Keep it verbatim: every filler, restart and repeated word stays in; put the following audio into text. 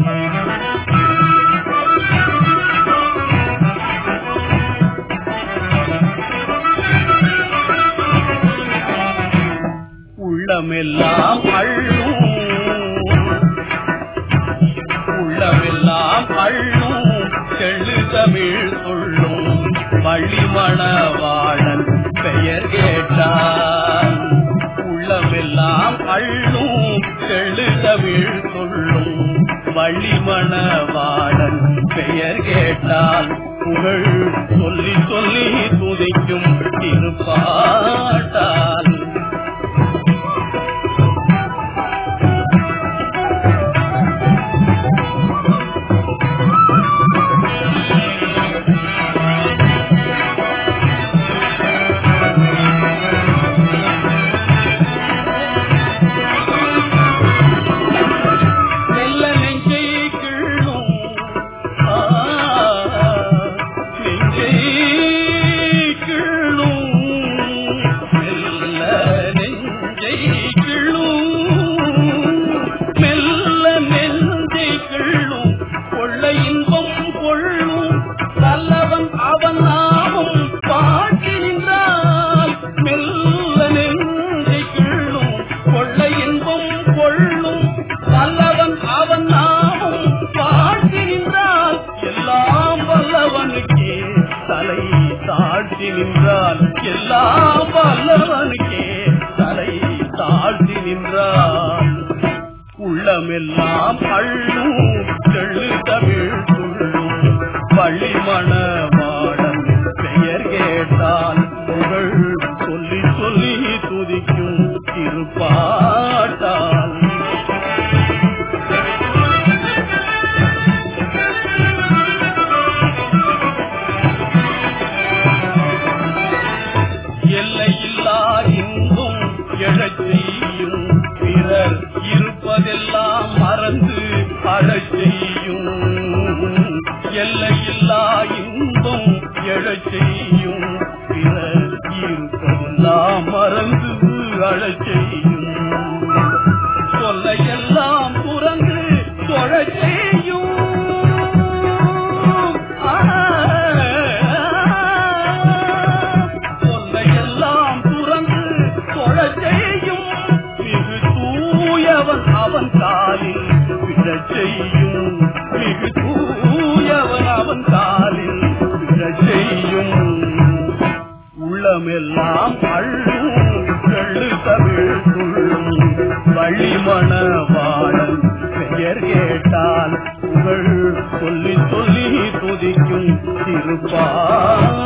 உள்ளமெல்லாம் அள்ளும் உள்ளமெல்லாம் அள்ளும் தெள்ளு தமிழ் சொல்லும் வழிமணவாளன் பெயர் கேட்டான். உள்ளமெல்லாம் அள்ளும் தெள்ளு தமிழ் சொல்லும் வழிமணவாளன் பெயர் கேட்டால் புகழ் சொல்லி சொல்லி துதிக்கும் திருப்பாட்டால். எல்லாம் வல்லவனுக்கே தலை தாழ்த்தி நின்றான். உள்ளமெல்லாம் அள்ளும் தெள்ளு தமிழ் சொல்லும் வழிமணவாளன் பெயர் கேட்டால் புகழ் சொல்லி சொல்லி துதிக்கும் திருப்பாட்டால். எல்லையில்லா இன்பம் எழச் செய்யும் பிறர் இருப்பதெல்லாம் மறந்து அழச் செய்யும். எல்லையில்லா இன்பம் எழச் செய்யும் பிறர் இருப்பதெல்லாம் மறந்து அழச் செய்யும். சொல்லையெல்லாம் துறந்து தொழச் செய்யும். அவன் காலில் விழச் செய்யும். மிகு தூயவன் அவன் காலில் விழச் செய்யும். உள்ளமெல்லாம் அள்ளும் தெள்ளு தமிழ் சொல்லும் வழிமணவாளன் பெயர் கேட்டால் புகழ் சொல்லி சொல்லி துதிக்கும் திருப்பா.